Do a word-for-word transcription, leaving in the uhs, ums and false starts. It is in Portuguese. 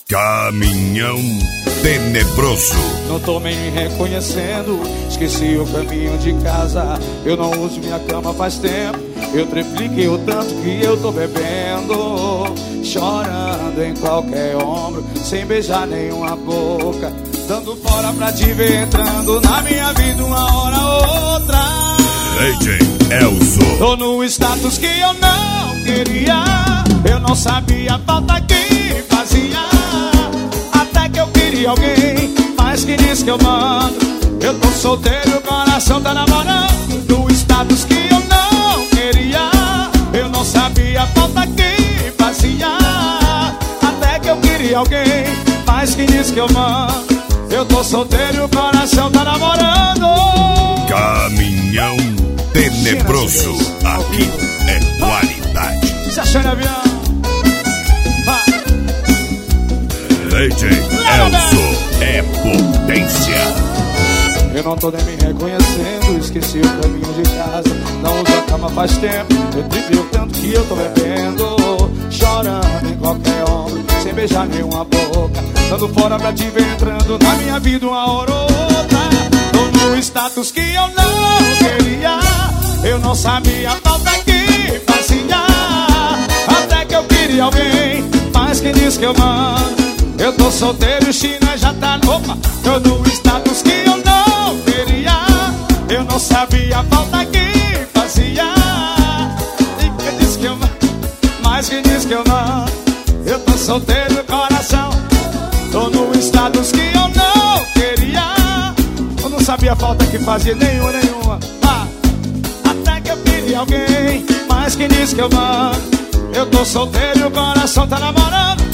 Caminhão tenebroso. Não tô me reconhecendo, esqueci o caminho de casa. Eu não uso minha cama faz tempo. Eu tripliquei o tanto que eu tô bebendo, chorando em qualquer ombro, sem beijar nenhuma boca, dando fora pra te ver entrando na minha vida uma hora ou outra. D J Elzo. Tô no status que eu não queria, eu não sabia a falta que fazia, até que eu queria alguém, mas que diz que eu mando. Eu tô solteiro, o coração tá namorando. No status que eu não queria, eu não sabia a falta que fazia, até que eu queria alguém, mas que diz que eu mando. Eu tô solteiro, o coração tá namorando. Caminhão tenebroso, aqui é qualidade. Se achando avião. D J Elzo é potência. Eu não tô nem me reconhecendo, esqueci o caminho de casa. Não uso a cama faz tempo, eu tripliquei o tanto que eu tô bebendo, chorando em qualquer ombro, sem beijar nenhuma boca, dando fora pra te ver entrando na minha vida uma hora ou outra. Tô no status que eu não queria, eu não sabia a falta que fazia, até que eu queria alguém, mas quem diz que eu mando. Eu tô solteiro, China já tá no... Opa! Eu no status que eu não queria, eu não sabia a falta que fazia, e quem diz que eu mando, mas quem diz que eu não. Eu tô solteiro, coração, tô no status que eu não queria, eu não sabia a falta que fazia nenhuma, nenhuma, ah, até que eu queria alguém, mas quem diz que eu mando. Eu tô solteiro, o coração tá namorando.